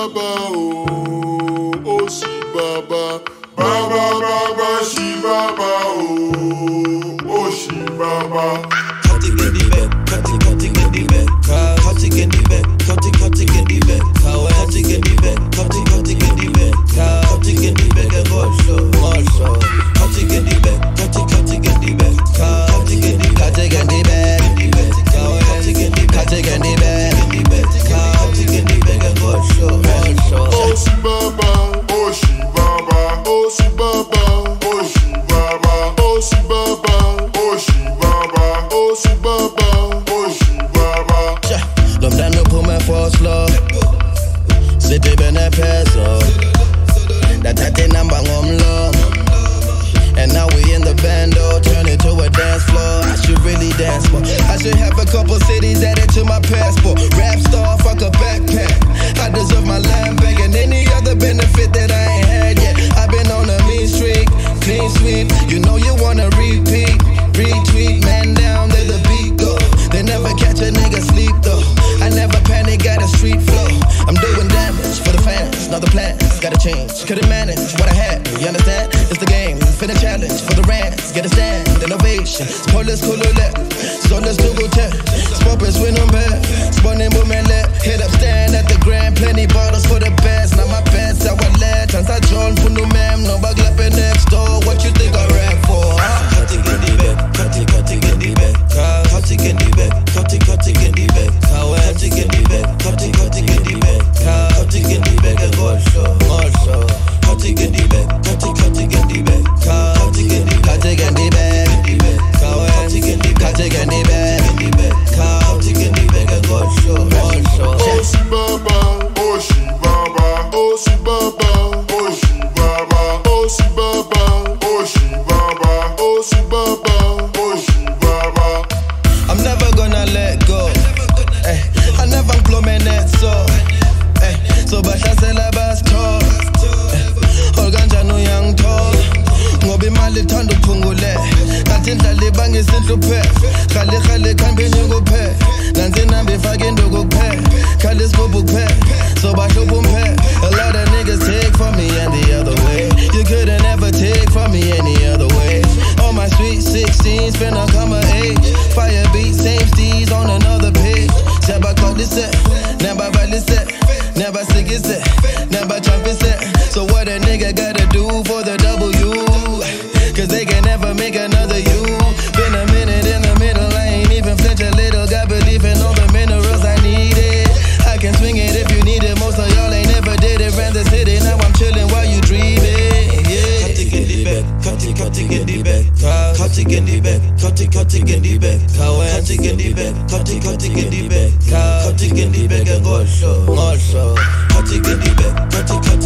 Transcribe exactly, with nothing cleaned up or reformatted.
Baba, oh, oh, Shi Baba. Baba, Baba, Shi Baba, oh, oh, Shi Baba. Cut it, get the back, cut it, cut it, get the back. Cut it, get the back, cut it, cut it, get the back. Cut it, get the back, cut it, cut it, get the back. Cut it, get the back, and more show, more show. Cut it, get the back, cut it, cut it, get the back. Cut it, get the back, cut it, get the back. Cut it, get the back, cut it, get the back. Cut it, get the back, and more show, more show. Oh, Shi Baba, oh, Shi Baba, oh, Shi Baba, oh, Shi Baba, oh, Shi Baba, oh, Shi Baba, oh, Shi Baba, oh, Shi Baba. Love that no pull my force love. City been a peso. That that thing I'm bang on long. And now we in the bando, turn it to a dance floor. I should really dance more. I should have a couple cities added to my passport. Rap star, fuck a backpack. I deserve my land back and any other benefit that I ain't had yet. I've been on a mean streak, clean sweep. You know you wanna repeat, retweet. Man down, there the beat go. They never catch a nigga sleep though. I never panic, got a street flow. I'm doing damage for the fans, not the plans. Gotta change, couldn't manage what I had. You understand? It's the game, finna challenge for the rants. Get a stand, innovation. Spoilers, kulule. So let's do go tell. Spoppers win on bed. Spawning women let. Hit up stand at the grand. Plenty bottles for the best. Now my best, I will let. Chance I John Punu ma'am. No bag lapping next door. What you think I rap for? Cut it, get the back. Cut it, cut it, get the back. Cut it, get the back. Cut it, cut it, get the back. Cut it, get the back. Cut it, cut it, get the back. Cut it, get the back. And more show, more show. Cut it, get the back. Cut it, cut it, get the back. Cut it, get the back. Cut it, get the back. Cut it, get the back. Cut it, get the back. Cut it, get the back. And more show, more show. Oh, Shi Baba, oh, Shi Baba, oh, Shi Baba, oh, Shi Baba, oh, Shi Baba, oh, Shi Baba, oh, Shi Baba, oh, Shi Baba. I'm never gonna let go. Ay, I never blow my net so. Ay, so basha selabas talk. Organja no young tall. Ngobi mali thando phungule. Kanti ndlali bangisinhluphe. Khale khale khambe nyukuphe. Nansi nambe fake nduku kuphe. Khale sibubu kuphe. So bahlubu mphe. A lot of niggas take from me and the other way. You couldn't ever take from me any other way. All my sweet sixteens finna come of age. Fire beat, same steez on another page. Never call this set, never valley set, never sick is set, never jump is set. So what a nigga gotta do for the W? Cause they can never make another you. Been a minute in the middle, I ain't even flinch a little. Got belief in all the minerals I needed. I can swing it if you need it. Most of y'all ain't never did it. Ran the city, now I'm chilling while you dreaming. Yeah. Cut it, get the back. Cut it, cut it, get the back. Cut it, get the back. Cut it, cut it, get the back. Cut it, get the back. Cut it, cut it, get the back. Cut it, get the back. And more show, more show. Cut it, get the back. Cut it, cut it.